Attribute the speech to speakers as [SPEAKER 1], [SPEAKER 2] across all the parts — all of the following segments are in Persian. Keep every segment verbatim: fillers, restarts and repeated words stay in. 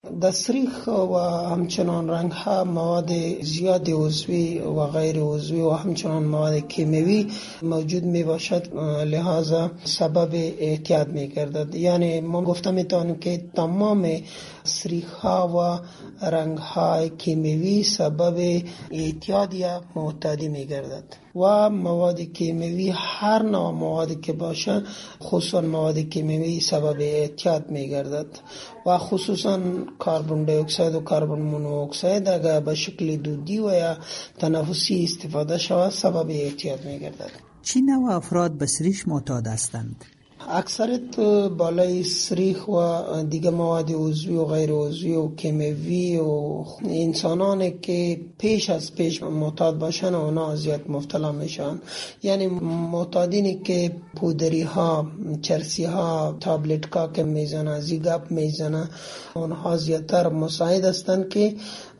[SPEAKER 1] در سریخ و همچنان رنگ ها مواد زیاد عضوی و غیر عضوی و همچنان مواد کیمیایی موجود می باشد، لحاظا سبب اعتیاد می گردد. یعنی ما گفته می توانیم که تمام سریخ ها و رنگ های کیمیایی سبب اعتیاد یا معتادی می گردد و مواد کیمیایی هر نوع موادی که باشه، خصوصا مواد کیمیایی سبب اعتیاد می گردد و خصوصا کربن دی اکساید و کربن مونوکساید اگر به شکل دودی و یا تنفسی استفاده شود سبب اعتیاد می گردد.
[SPEAKER 2] چی نوع افراد به سریش معتاد هستند؟
[SPEAKER 1] اکثریت بالای سریخ و دیگه مواد عضوی و غیر عضوی و کیمیایی و انسانانی که پیش از پیش معتاد باشن اونا زیاد مبتلا میشن. یعنی معتادینی که پودری ها، چرسی ها، تابلت ها که میزنن، زیگاب میزنن، اونها زیادتر مساعد هستند که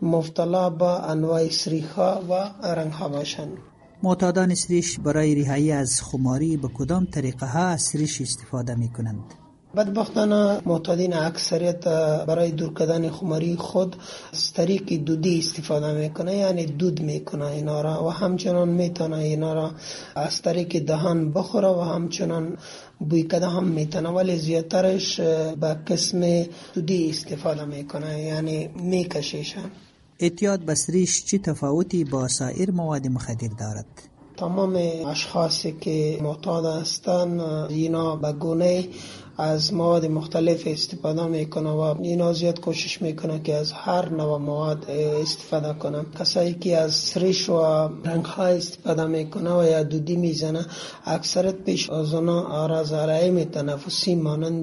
[SPEAKER 1] مبتلا با انواع سریخ ها و رنگ ها باشن.
[SPEAKER 2] معتادان سریش برای رهایی از خماری به کدام طریقه ها از سریش استفاده می کنند؟
[SPEAKER 1] بدبختانه معتادین اکثریت برای دور کردن خماری خود از طریق دودی استفاده میکنه، یعنی دود میکنه اینا را و همچنان میتونه اینا را از طریق دهان بخوره و همچنان بوی کده هم میتونه، ولی زیادترش به قسم دودی استفاده میکنه، یعنی میکشیشن.
[SPEAKER 2] اعتیاد به سریش چه تفاوتی با سایر مواد مخدر دارد؟
[SPEAKER 1] تمام اشخاصی که معتاد هستند اینا به گونه از مواد مختلف استفاده میکنه و اینا زیاد کوشش میکنه که از هر نوع مواد استفاده کنه. کسایی که از سریش و رنگ ها استفاده میکنه و یا دودی میزنه اکثرت پیش از اونا اعراض علائم تنفسی مانند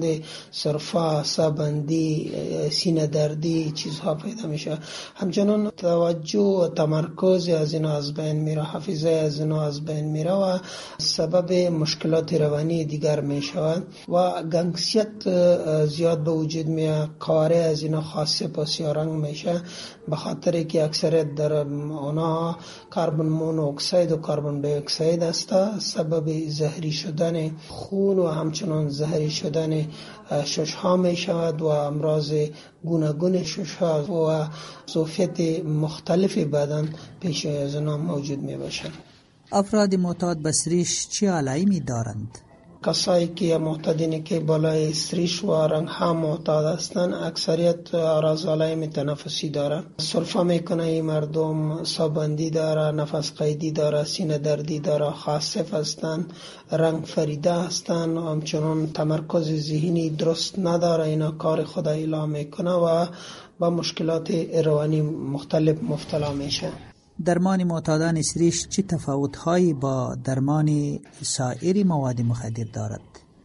[SPEAKER 1] سرفه، سابندی، سینه دردی چیزها پیدا میشه. همچنان توجه و تمرکز از اینا از بین میره، حافظه از اینا از بین میره و سبب مشکلات روانی دیگر میشود و گنگسیت زیاد به وجود میاد. کاره از اینا خاصه پاسی رنگ میشه به خاطر که اکثریت در اونا کربن مونوکساید و کربن دی اکساید است، سبب زهری شدن خون و همچنان زهری شدن ششها می شود و امراض گوناگون ششها و ظرفیت مختلف بدن پیش از اونا موجود می باشند.
[SPEAKER 2] افراد معتاد به سریش چه علائمی دارند؟
[SPEAKER 1] کسایی که معتادینی که بالای سریش و رنگ ها معتاد هستند اکثریت اعراض علائم تنفسی داره. سرفه میکنه این مردم، سابندی داره، نفس قیدی داره، سینه دردی داره، خاصف هستند، رنگ فریده هستند و همچنان تمرکز ذهنی درست نداره. اینا کار خدا اعلام میکنه و با مشکلات روانی مختلف مبتلا میشه.
[SPEAKER 2] درمان معتادان سریش چه تفاوت‌هایی با درمان سایر مواد مخدر دارد؟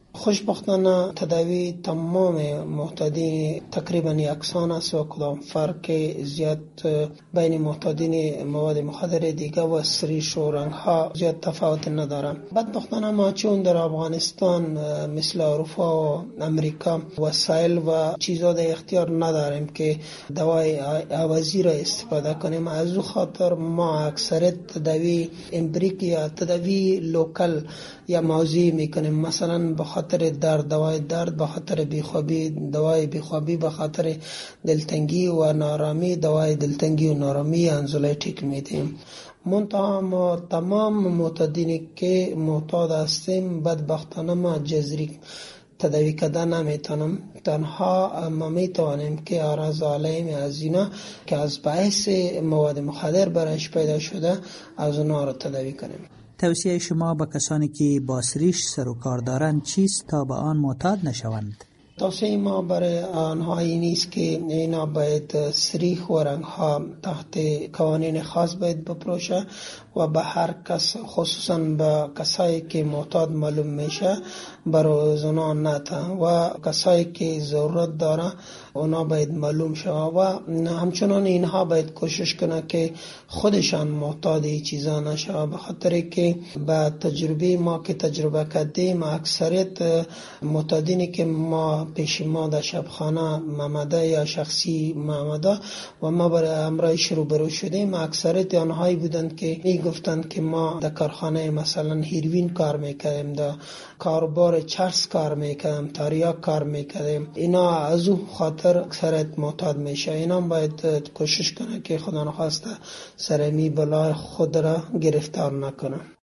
[SPEAKER 1] خوشبختانه تداوی تمام معتادین تقریبا یکسان است و کدام فرق زیاد بین معتادین مواد مخدر دیگه و سریش و رنگ ها زیاد تفاوت نداره. بدبختانه ما چون در افغانستان مثل اروپا و امریکا وسایل و چیزا در اختیار نداریم که دوای عوضی را استفاده کنیم، از او خاطر ما اکثریت تداوی امپریکی یا تداوی لوکل یا موضعی میکنیم. مثلا به خاطر درد دوای درد، به خاطر بیخوابی دوای بیخوابی، به خاطر دلتنگی و نارامی دوای دلتنگی و نارامی انزولیتیک میدیم. منتها ما تمام معتادینی که معتاد هستیم بدبختانه ما جذری تداوی کردن نمیتونم. تنها ما میتوانیم که اعراض علائم از اینا که از باعث مواد مخدر برایش پیدا شده از اونا را تداوی کنیم.
[SPEAKER 2] توصیه شما به کسانی که با سریش سر و کار دارند چیست تا به آن معتاد نشوند؟
[SPEAKER 1] توصیه ما برای آنها این نیست که اینا باید سریخ و رنگ ها تحت قوانین خاص باید بپروشه و به هر کس، خصوصا به کسایی که معتاد معلوم میشه برای اونا نته و کسایی که ضرورت داره اونا باید معلوم شوه و همچنان اینها باید کوشش کنه که خودشان معتاد این چیزا نشوه، به خاطر که به تجربه ما که تجربه کردیم اکثریت معتادینی که ما پیش ما در شبخانه ممده یا شخصی ممده و ما برای امرایش روبرو شدیم. اکثریت آنهایی بودند که می گفتند که ما در کارخانه مثلا هیروین کار میکردیم، در کاربار چرس کار میکردیم، تریاک کار میکردیم. اینا از او خاطر اکثریت معتاد میشه. اینا باید کوشش کنه که خدا نخواسته سرمی بلای خود را گرفتار نکنه.